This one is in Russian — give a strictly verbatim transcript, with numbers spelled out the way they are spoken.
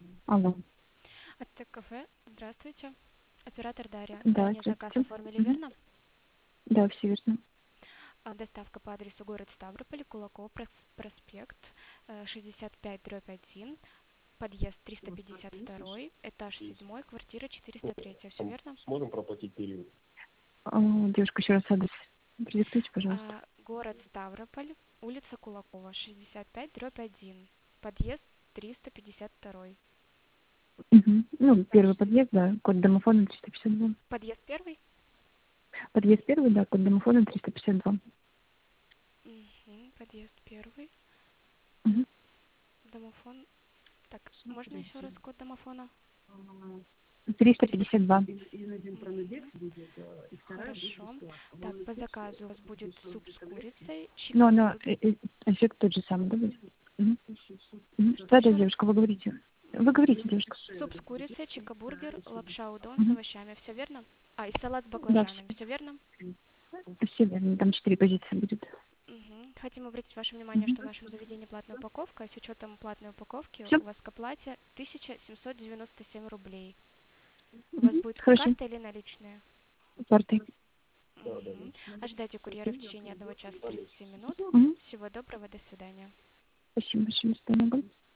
Алло. Аттек кафе, здравствуйте. Оператор Дарья. Да, Ранее заказ здравствуйте. оформили, Мгм. верно? Да, все верно. А, Доставка по адресу город Ставрополь, Кулаков, прос- проспект, э, шестьдесят пять дробь один, подъезд триста пятьдесят два, этаж седьмой, квартира четыреста три. Все Там верно? сможем проплатить период? А, Девушка, еще раз адрес продиктуйте, пожалуйста. А, Город Ставрополь, улица Кулакова, шестьдесят пять дробь один, подъезд триста пятьдесят два. Мгм. Ну, первый подъезд, да, код домофона триста пятьдесят два. Подъезд первый? Подъезд первый, да, код домофона триста пятьдесят два. Мгм, подъезд первый, Мгм. домофон. Так, можно еще раз код домофона? триста пятьдесят два. Мгм. Хорошо. Так, по заказу у вас будет суп с курицей, Ну, она, чикабургер. э, э, эффект тот же самый, да, будет? Мгм. Мгм. Что Да, да, еще раз? девушка, вы говорите. Вы говорите, девушка. Суп с курицей, чикабургер, лапша удон с Мгм. овощами. Все верно? А, и салат с Да, баклажанами. Все верно? все, все верно. Там четыре позиции будет. Мгм. Хотим обратить ваше внимание, Мгм. что в нашем заведении платная упаковка, а с учетом платной упаковки Все? у вас к оплате тысяча семьсот девяносто семь рублей. У вас будет Хорошо. карта или наличные? Картой. Да, да, Мгм. Ожидайте курьера в течение одного часа тридцати минут. Мгм. Всего доброго, до свидания. Спасибо большое, что помогли.